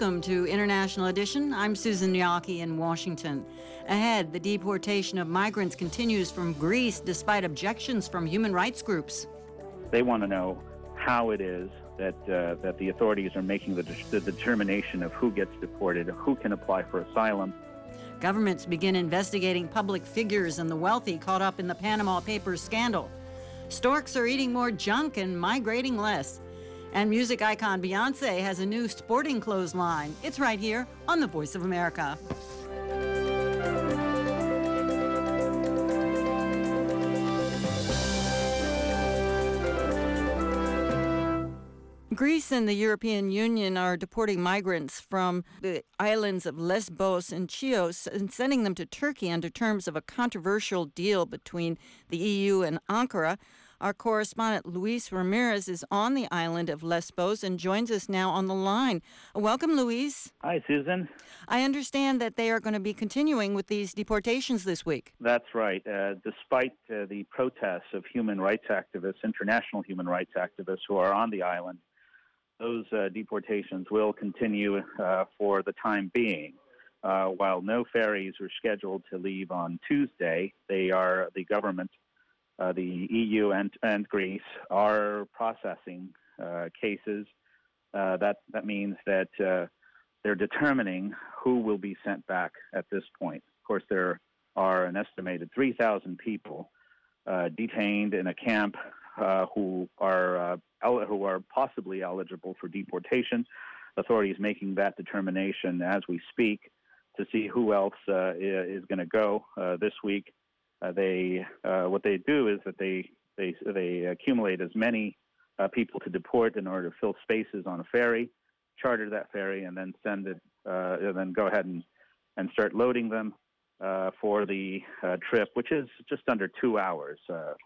Welcome to International Edition. I'm Susan Yaki in Washington. Ahead, the deportation of migrants continues from Greece despite objections from human rights groups. They want to know how it is that the authorities are making the determination of who gets deported, who can apply for asylum. Governments begin investigating public figures and the wealthy caught up in the Panama Papers scandal. Storks are eating more junk and migrating less. And music icon Beyoncé has a new sporting clothes line. It's right here on The Voice of America. Greece and the European Union are deporting migrants from the islands of Lesbos and Chios and sending them to Turkey under terms of a controversial deal between the EU and Ankara. Our correspondent Luis Ramirez is on the island of Lesbos and joins us now on the line. Welcome, Luis. Hi, Susan. I understand that they are going to be continuing with these deportations this week. That's right. Despite the protests of human rights activists, international human rights activists who are on the island, those deportations will continue for the time being. While no ferries are scheduled to leave on Tuesday, the government, the EU and Greece, are processing cases. That means that they're determining who will be sent back at this point. Of course, there are an estimated 3,000 people detained in a camp who are possibly eligible for deportation. Authorities making that determination as we speak to see who else is going to go this week. What they do is that they accumulate as many people to deport in order to fill spaces on a ferry, charter that ferry, and then send it, and then go ahead and start loading them for the trip, which is just under 2 hours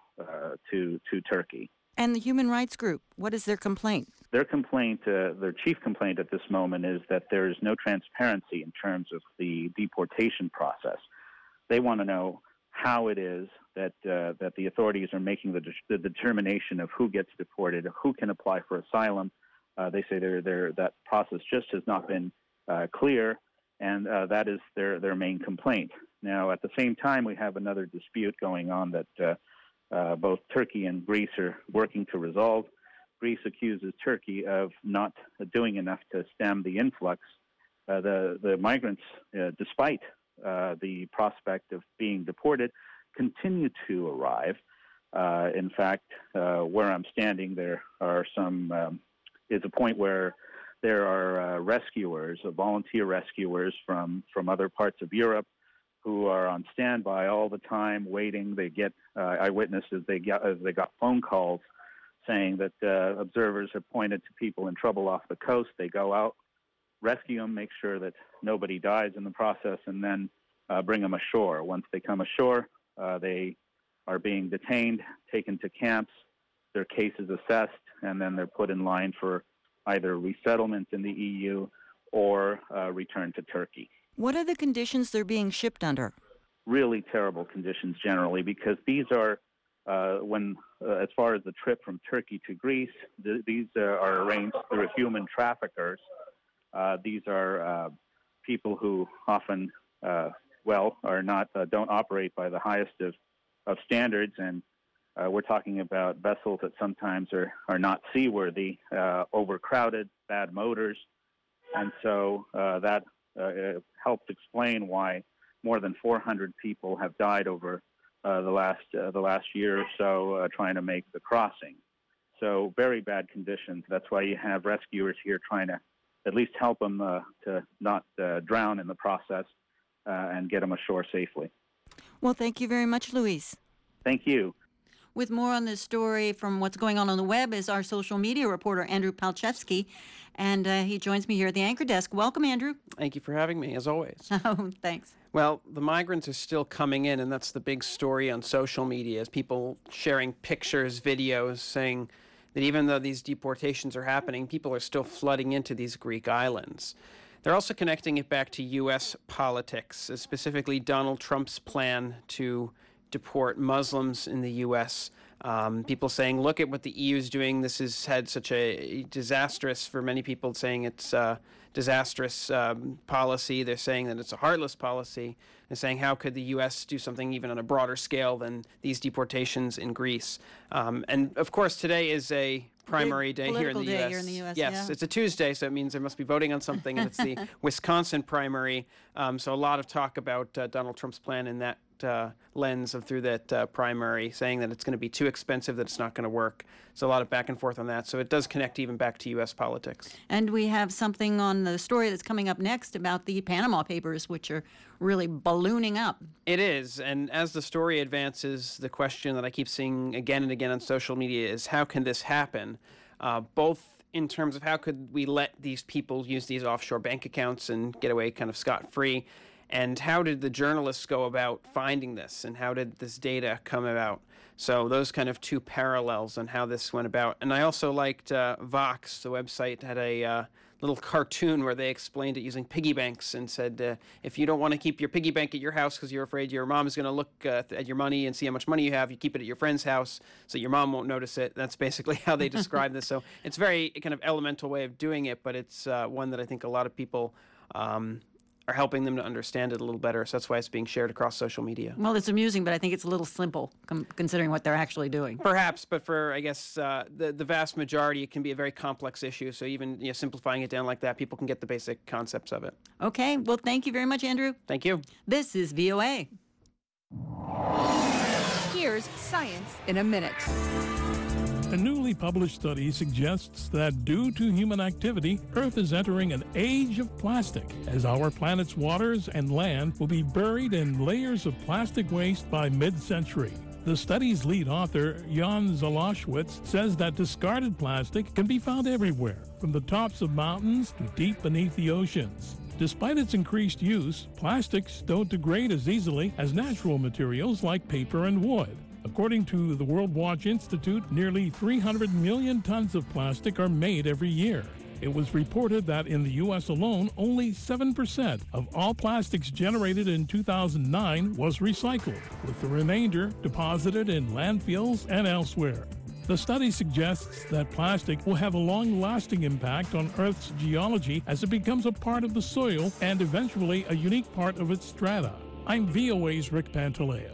to Turkey. And the human rights group, what is their complaint? Their complaint, their chief complaint at this moment is that there is no transparency in terms of the deportation process. They want to know how it is that the authorities are making the determination of who gets deported, who can apply for asylum. They say that process just has not been clear, and that is their main complaint. Now, at the same time, we have another dispute going on that both Turkey and Greece are working to resolve. Greece accuses Turkey of not doing enough to stem the influx. The migrants, despite the prospect of being deported, continue to arrive. In fact, where I'm standing, there are is a point where there are rescuers, volunteer rescuers from other parts of Europe who are on standby all the time, waiting. They get eyewitnesses. They got phone calls saying that observers have pointed to people in trouble off the coast. They go out, rescue them, make sure that nobody dies in the process, and then bring them ashore. Once they come ashore, they are being detained, taken to camps, their case is assessed, and then they're put in line for either resettlement in the EU or return to Turkey. What are the conditions they're being shipped under? Really terrible conditions generally, because these are, as far as the trip from Turkey to Greece, these are arranged through human traffickers. These are people who often, are not, don't operate by the highest of standards, and we're talking about vessels that sometimes are not seaworthy, overcrowded, bad motors, and so that helps explain why more than 400 people have died over the last year or so trying to make the crossing. So very bad conditions. That's why you have rescuers here trying to at least help them to not drown in the process and get them ashore safely. Well, thank you very much, Luis. Thank you. With more on this story from what's going on the web is our social media reporter, Andrew Palchevsky, and he joins me here at the Anchor Desk. Welcome, Andrew. Thank you for having me, as always. Oh, thanks. Well, the migrants are still coming in, and that's the big story on social media, is people sharing pictures, videos, saying that even though these deportations are happening, people are still flooding into these Greek islands. They're also connecting it back to U.S. politics, specifically Donald Trump's plan to deport Muslims in the U.S. People saying, look at what the EU is doing. This has had such a disastrous, for many people saying it's disastrous policy. They're saying that it's a heartless policy. They're saying, how could the U.S. do something even on a broader scale than these deportations in Greece? And of course, today is a primary day here in the U.S. Here in the U.S. Yes, yeah. It's a Tuesday, so it means they must be voting on something, and it's the Wisconsin primary. So a lot of talk about Donald Trump's plan in that lens of through that primary, saying that it's going to be too expensive, that it's not going to work. So a lot of back and forth on that. So it does connect even back to U.S. politics. And we have something on the story that's coming up next about the Panama Papers, which are really ballooning up. It is. And as the story advances, the question that I keep seeing again and again on social media is, how can this happen? Both in terms of how could we let these people use these offshore bank accounts and get away kind of scot-free, and how did the journalists go about finding this, and how did this data come about? So those kind of two parallels on how this went about. And I also liked Vox, the website, had a little cartoon where they explained it using piggy banks and said, if you don't want to keep your piggy bank at your house because you're afraid your mom is going to look at your money and see how much money you have, you keep it at your friend's house so your mom won't notice it. That's basically how they describe this. So it's a very kind of elemental way of doing it, but it's one that I think a lot of people are helping them to understand it a little better. So that's why it's being shared across social media. Well, it's amusing, but I think it's a little simple considering what they're actually doing. Perhaps, but for, I guess, the vast majority, it can be a very complex issue. So even simplifying it down like that, people can get the basic concepts of it. Okay. Well, thank you very much, Andrew. Thank you. This is VOA. Here's Science in a Minute. A newly published study suggests that due to human activity, Earth is entering an age of plastic, as our planet's waters and land will be buried in layers of plastic waste by mid-century. The study's lead author, Jan Zalashwitz, says that discarded plastic can be found everywhere, from the tops of mountains to deep beneath the oceans. Despite its increased use, plastics don't degrade as easily as natural materials like paper and wood. According to the World Watch Institute, nearly 300 million tons of plastic are made every year. It was reported that in the U.S. alone, only 7% of all plastics generated in 2009 was recycled, with the remainder deposited in landfills and elsewhere. The study suggests that plastic will have a long-lasting impact on Earth's geology as it becomes a part of the soil and eventually a unique part of its strata. I'm VOA's Rick Pantaleo.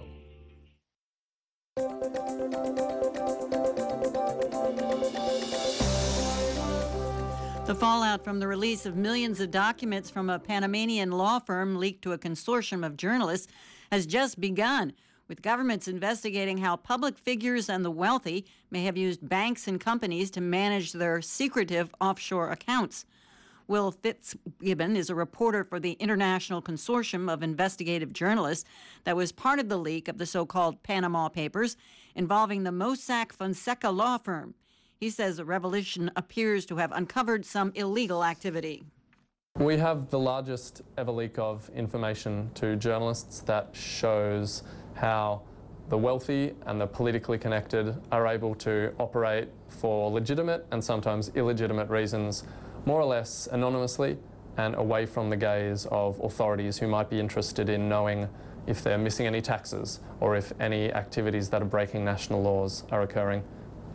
The fallout from the release of millions of documents from a Panamanian law firm leaked to a consortium of journalists has just begun, with governments investigating how public figures and the wealthy may have used banks and companies to manage their secretive offshore accounts. Will Fitzgibbon is a reporter for the International Consortium of Investigative Journalists that was part of the leak of the so-called Panama Papers involving the Mossack Fonseca law firm. He says the revelation appears to have uncovered some illegal activity. We have the largest ever leak of information to journalists that shows how the wealthy and the politically connected are able to operate for legitimate and sometimes illegitimate reasons, more or less anonymously and away from the gaze of authorities who might be interested in knowing if they're missing any taxes or if any activities that are breaking national laws are occurring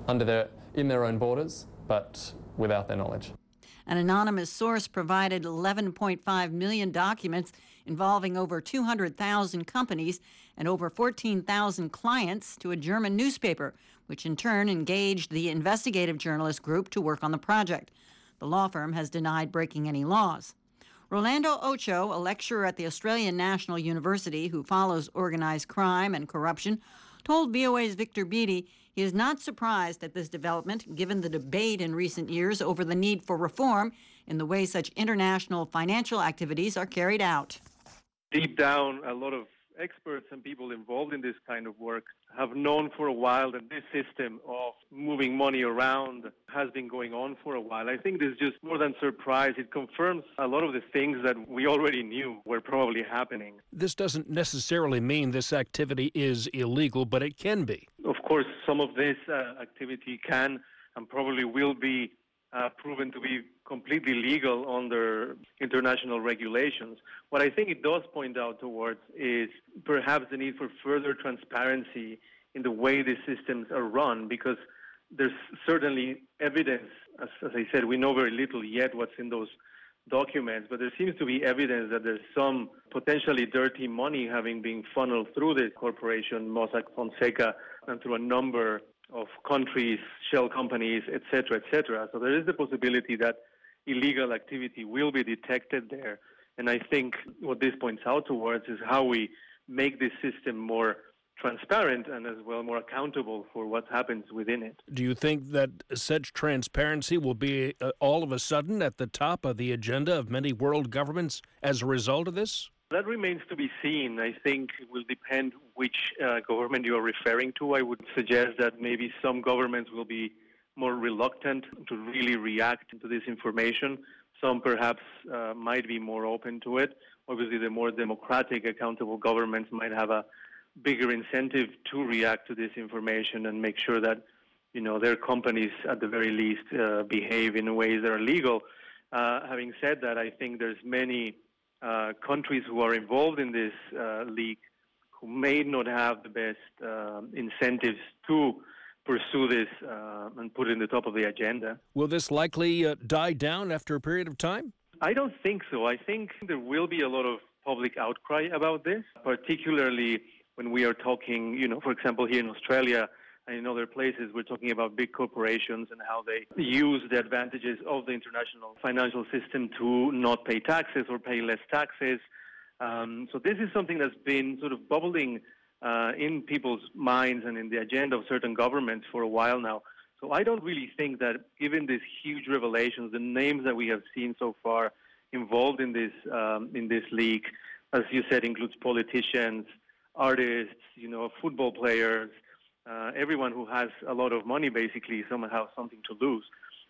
in their own borders, but without their knowledge. An anonymous source provided 11.5 million documents involving over 200,000 companies and over 14,000 clients to a German newspaper, which in turn engaged the investigative journalist group to work on the project. The law firm has denied breaking any laws. Rolando Ochoa, a lecturer at the Australian National University who follows organized crime and corruption, told VOA's Victor Beattie he is not surprised at this development, given the debate in recent years over the need for reform in the way such international financial activities are carried out. Deep down, a lot of experts and people involved in this kind of work have known for a while that this system of moving money around has been going on for a while. I think this is just more than surprise. It confirms a lot of the things that we already knew were probably happening. This doesn't necessarily mean this activity is illegal, but it can be. Of course, some of this activity can and probably will be proven to be completely legal under international regulations. What I think it does point out towards is perhaps the need for further transparency in the way these systems are run, because there's certainly evidence, as I said, we know very little yet what's in those documents, but there seems to be evidence that there's some potentially dirty money having been funneled through this corporation, Mossack Fonseca, and through a number of countries, shell companies, et cetera, et cetera. So there is the possibility that illegal activity will be detected there. And I think what this points out towards is how we make this system more transparent and as well more accountable for what happens within it. Do you think that such transparency will be all of a sudden at the top of the agenda of many world governments as a result of this? That remains to be seen. I think it will depend which government you are referring to. I would suggest that maybe some governments will be more reluctant to really react to this information. Some perhaps might be more open to it. Obviously, the more democratic, accountable governments might have a bigger incentive to react to this information and make sure that, their companies at the very least behave in ways that are legal. Having said that, I think there's many countries who are involved in this leak who may not have the best incentives to pursue this and put it in the top of the agenda. Will this likely die down after a period of time? I don't think so. I think there will be a lot of public outcry about this, particularly when we are talking, for example, here in Australia and in other places, we're talking about big corporations and how they use the advantages of the international financial system to not pay taxes or pay less taxes. So this is something that's been sort of bubbling in people's minds and in the agenda of certain governments for a while now. So I don't really think that, given these huge revelations, the names that we have seen so far involved in this leak, as you said, includes politicians, artists, football players, everyone who has a lot of money basically somehow something to lose.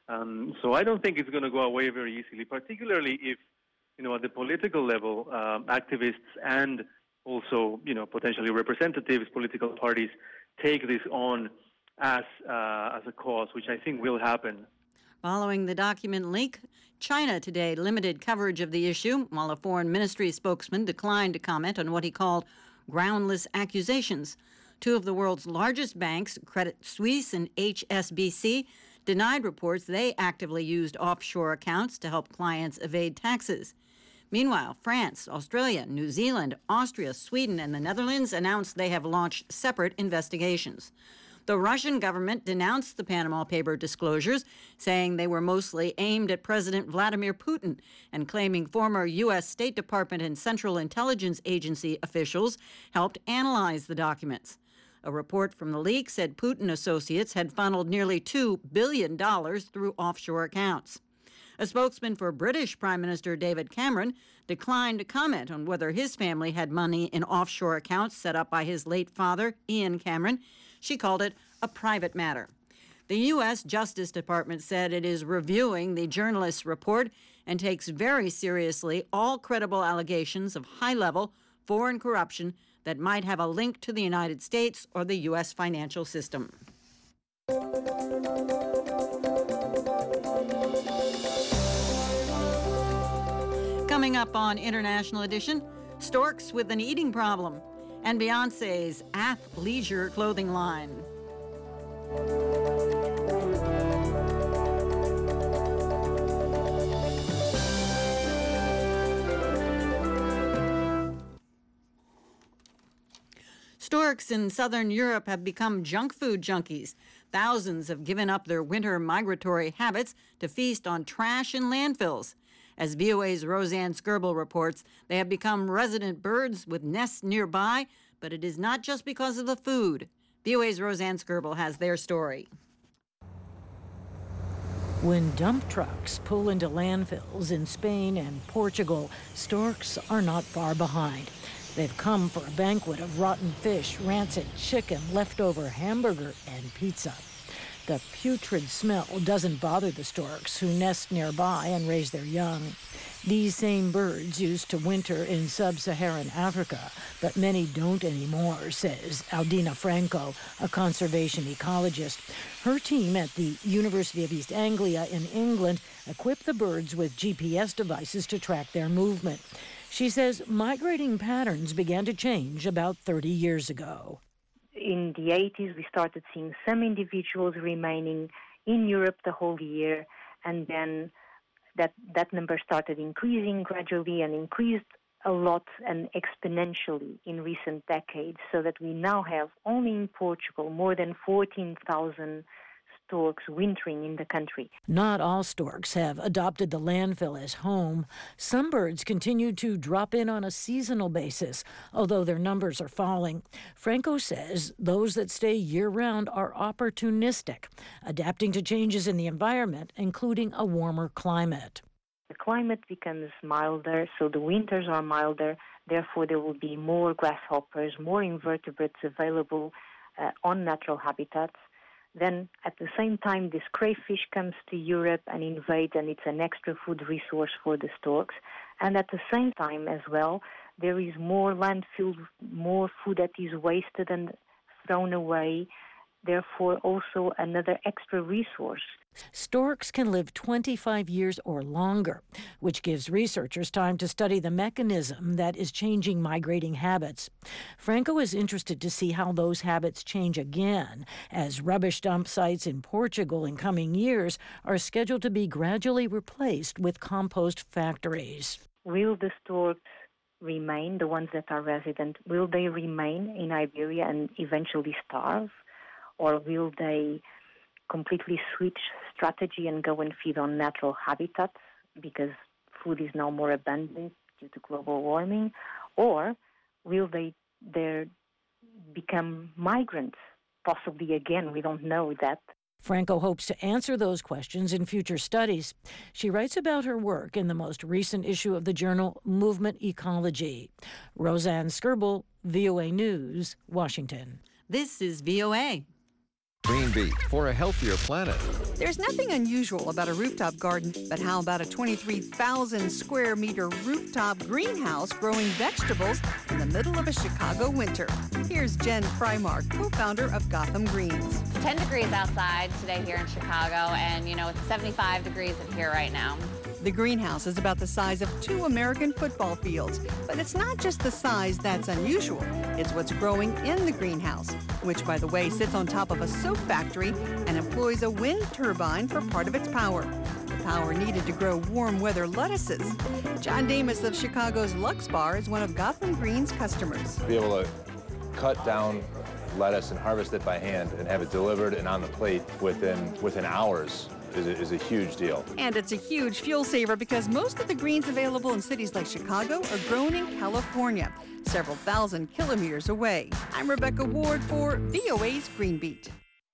So I don't think it's going to go away very easily, particularly if, at the political level, activists and also, potentially representatives, political parties take this on as a cause, which I think will happen. Following the document leak, China today limited coverage of the issue, while a foreign ministry spokesman declined to comment on what he called groundless accusations. Two of the world's largest banks, Credit Suisse and HSBC, denied reports they actively used offshore accounts to help clients evade taxes. Meanwhile, France, Australia, New Zealand, Austria, Sweden, and the Netherlands announced they have launched separate investigations. The Russian government denounced the Panama Paper disclosures, saying they were mostly aimed at President Vladimir Putin and claiming former U.S. State Department and Central Intelligence Agency officials helped analyze the documents. A report from the leak said Putin associates had funneled nearly $2 billion through offshore accounts. A spokesman for British Prime Minister David Cameron declined to comment on whether his family had money in offshore accounts set up by his late father, Ian Cameron. She called it a private matter. The U.S. Justice Department said it is reviewing the journalist's report and takes very seriously all credible allegations of high-level foreign corruption that might have a link to the United States or the U.S. financial system. Coming up on International Edition, storks with an eating problem and Beyoncé's athleisure clothing line. Storks in southern Europe have become junk food junkies. Thousands have given up their winter migratory habits to feast on trash in landfills. As VOA's Roseanne Skirble reports, they have become resident birds with nests nearby, but it is not just because of the food. VOA's Roseanne Skirble has their story. When dump trucks pull into landfills in Spain and Portugal, storks are not far behind. They've come for a banquet of rotten fish, rancid chicken, leftover hamburger, and pizza. The putrid smell doesn't bother the storks, who nest nearby and raise their young. These same birds used to winter in sub-Saharan Africa, but many don't anymore, says Aldina Franco, a conservation ecologist. Her team at the University of East Anglia in England equipped the birds with GPS devices to track their movement. She says migrating patterns began to change about 30 years ago. in the 80s, we started seeing some individuals remaining in Europe the whole year, and then that number started increasing gradually and increased a lot and exponentially in recent decades, so that we now have only in Portugal more than 14,000 storks wintering in the country. Not all storks have adopted the landfill as home. Some birds continue to drop in on a seasonal basis, although their numbers are falling. Franco says those that stay year-round are opportunistic, adapting to changes in the environment, including a warmer climate. The climate becomes milder, so the winters are milder. Therefore, there will be more grasshoppers, more invertebrates available on natural habitats. Then, at the same time, this crayfish comes to Europe and invades, and it's an extra food resource for the storks. And at the same time as well, there is more landfill, more food that is wasted and thrown away. Therefore, also another extra resource. Storks can live 25 years or longer, which gives researchers time to study the mechanism that is changing migrating habits. Franco is interested to see how those habits change again, as rubbish dump sites in Portugal in coming years are scheduled to be gradually replaced with compost factories. Will the storks remain, the ones that are resident, will they remain in Iberia and eventually starve? Or will they completely switch strategy and go and feed on natural habitats because food is now more abundant due to global warming? Or will they become migrants? Possibly again, we don't know that. Franco hopes to answer those questions in future studies. She writes about her work in the most recent issue of the journal Movement Ecology. Roseanne Skirbel, VOA News, Washington. This is VOA. Green Beat for a healthier planet. There's nothing unusual about a rooftop garden, but how about a 23,000 square meter rooftop greenhouse growing vegetables in the middle of a Chicago winter? Here's Jen Freimark, co-founder of Gotham Greens. It's 10 degrees outside today here in Chicago, and it's 75 degrees in here right now. The greenhouse is about the size of 2 American football fields, but it's not just the size that's unusual. It's what's growing in the greenhouse, which, by the way, sits on top of a soap factory and employs a wind turbine for part of its power. The power needed to grow warm weather lettuces. John Damus of Chicago's Lux Bar is one of Gotham Greens' customers. To be able to cut down lettuce and harvest it by hand and have it delivered and on the plate within hours is a huge deal. And it's a huge fuel saver because most of the greens available in cities like Chicago are grown in California, several thousand kilometers away. I'm Rebecca Ward for VOA's Green Beat.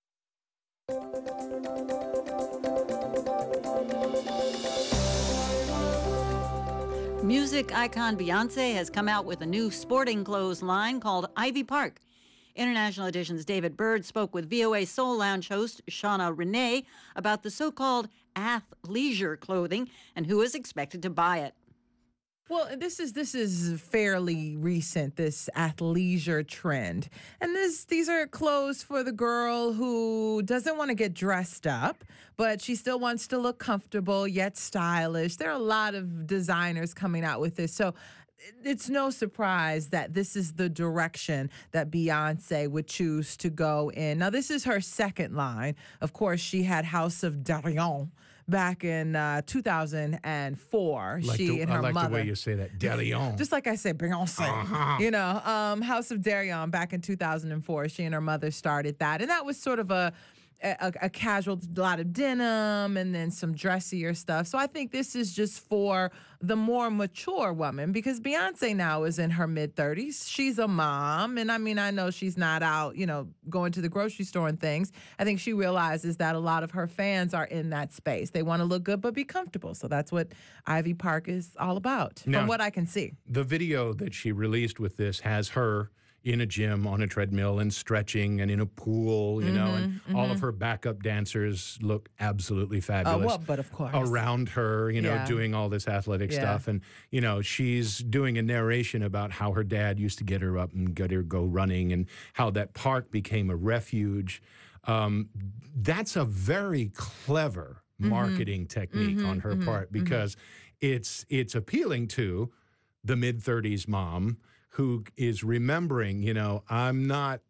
Music icon Beyonce has come out with a new sporting clothes line called Ivy Park. International Edition's David Bird spoke with VOA Soul Lounge host Shauna Renee about the so-called athleisure clothing and who is expected to buy it. Well, this is fairly recent, this athleisure trend. And these are clothes for the girl who doesn't want to get dressed up, but she still wants to look comfortable yet stylish. There are a lot of designers coming out with this. So it's no surprise that this is the direction that Beyonce would choose to go in. Now, this is her second line. Of course, she had House of Darion back in 2004. She and her mother. I like the way you say that, Darion. Just like I said, Beyonce. House of Darion back in 2004. She and her mother started that. And that was sort of a casual, a lot of denim and then some dressier stuff. So I think this is just for the more mature woman because Beyonce now is in her mid-30s. She's a mom. And I know she's not out, going to the grocery store and things. I think she realizes that a lot of her fans are in that space. They want to look good but be comfortable. So that's what Ivy Park is all about, from what I can see. The video that she released with this has her in a gym, on a treadmill, and stretching, and in a pool, and all of her backup dancers look absolutely fabulous. But of course. Around her, doing all this athletic stuff. And, she's doing a narration about how her dad used to get her up and get her go running and how that park became a refuge. That's a very clever marketing technique on her part because it's appealing to the mid-30s mom who is remembering, I'm not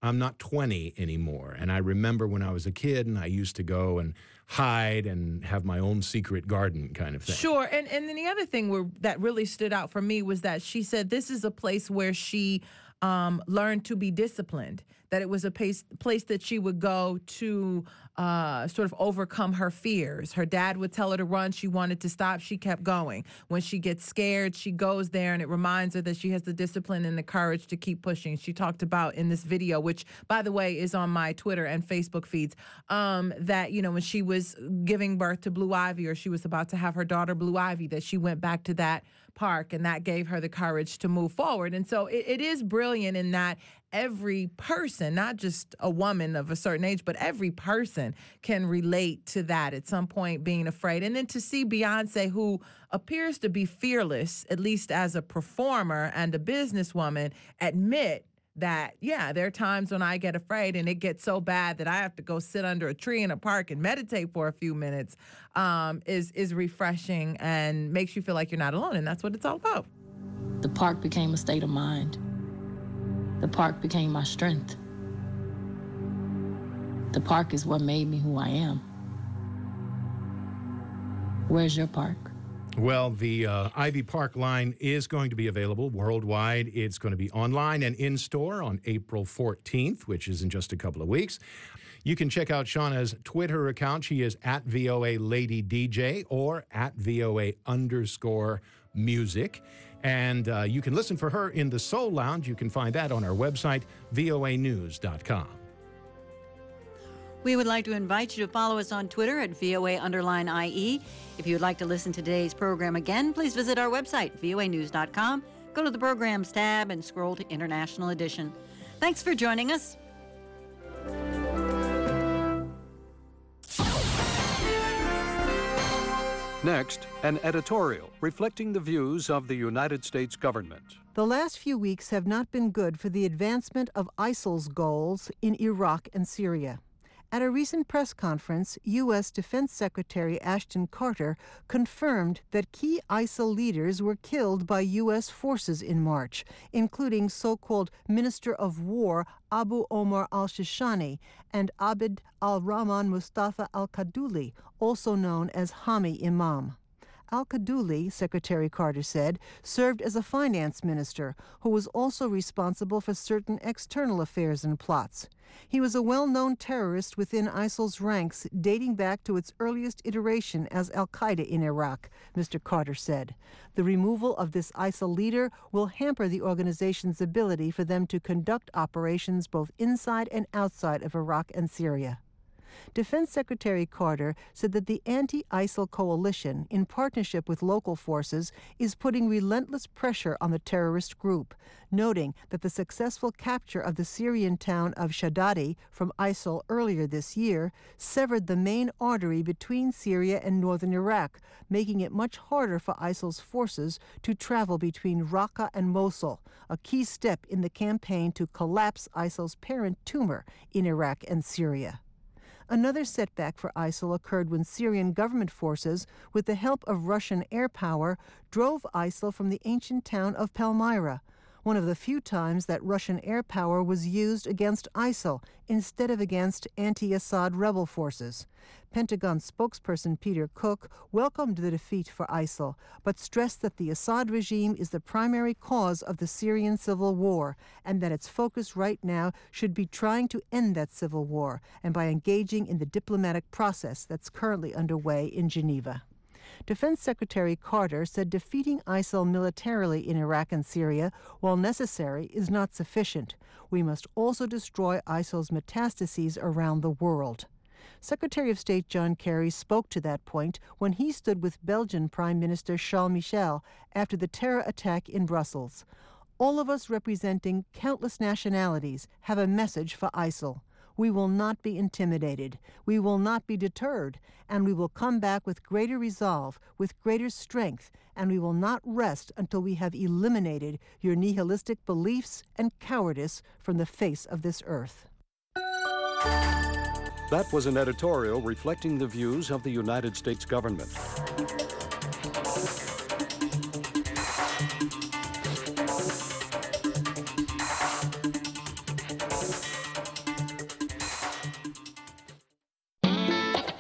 I'm not 20 anymore. And I remember when I was a kid and I used to go and hide and have my own secret garden kind of thing. Sure. And then the other thing that really stood out for me was that she said this is a place where she learned to be disciplined, that it was a place that she would go to sort of overcome her fears. Her dad would tell her to run. She wanted to stop. She kept going. When she gets scared, she goes there, and it reminds her that she has the discipline and the courage to keep pushing. She talked about in this video, which, by the way, is on my Twitter and Facebook feeds, that, when she was giving birth to Blue Ivy, or she was about to have her daughter Blue Ivy, that she went back to that park, and that gave her the courage to move forward. And so it is brilliant in that every person, not just a woman of a certain age, but every person can relate to that at some point, being afraid. And then to see Beyonce, who appears to be fearless, at least as a performer and a businesswoman, admit that, yeah, there are times when I get afraid and it gets so bad that I have to go sit under a tree in a park and meditate for a few minutes, is refreshing and makes you feel like you're not alone. And that's what it's all about. The park became a state of mind. The park became my strength. The park is what made me who I am. Where's your park? Well, the Ivy Park line is going to be available worldwide. It's going to be online and in-store on April 14th, which is in just a couple of weeks. You can check out Shauna's Twitter account. She is at VOA Lady DJ or at VOA_music. And you can listen for her in the Soul Lounge. You can find that on our website, voanews.com. We would like to invite you to follow us on Twitter at VOA_IE. If you would like to listen to today's program again, please visit our website, voanews.com. Go to the Programs tab and scroll to International Edition. Thanks for joining us. Next, an editorial reflecting the views of the United States government. The last few weeks have not been good for the advancement of ISIL's goals in Iraq and Syria. At a recent press conference, U.S. Defense Secretary Ashton Carter confirmed that key ISIL leaders were killed by U.S. forces in March, including so-called Minister of War Abu Omar al-Shishani and Abd al-Rahman Mustafa al-Kaduli, also known as Hami Imam. Al-Kaduli, Secretary Carter said, served as a finance minister who was also responsible for certain external affairs and plots. He was a well-known terrorist within ISIL's ranks dating back to its earliest iteration as al-Qaeda in Iraq, Mr. Carter said. The removal of this ISIL leader will hamper the organization's ability for them to conduct operations both inside and outside of Iraq and Syria. Defense Secretary Carter said that the anti-ISIL coalition, in partnership with local forces, is putting relentless pressure on the terrorist group, noting that the successful capture of the Syrian town of Shadadi from ISIL earlier this year severed the main artery between Syria and northern Iraq, making it much harder for ISIL's forces to travel between Raqqa and Mosul, a key step in the campaign to collapse ISIL's parent tumor in Iraq and Syria. Another setback for ISIL occurred when Syrian government forces, with the help of Russian air power, drove ISIL from the ancient town of Palmyra, one of the few times that Russian air power was used against ISIL instead of against anti-Assad rebel forces. Pentagon spokesperson Peter Cook welcomed the defeat for ISIL, but stressed that the Assad regime is the primary cause of the Syrian civil war, and that its focus right now should be trying to end that civil war, and by engaging in the diplomatic process that's currently underway in Geneva. Defense Secretary Carter said defeating ISIL militarily in Iraq and Syria, while necessary, is not sufficient. We must also destroy ISIL's metastases around the world. Secretary of State John Kerry spoke to that point when he stood with Belgian Prime Minister Charles Michel after the terror attack in Brussels. All of us representing countless nationalities have a message for ISIL. We will not be intimidated. We will not be deterred. And we will come back with greater resolve, with greater strength, and we will not rest until we have eliminated your nihilistic beliefs and cowardice from the face of this earth. That was an editorial reflecting the views of the United States government.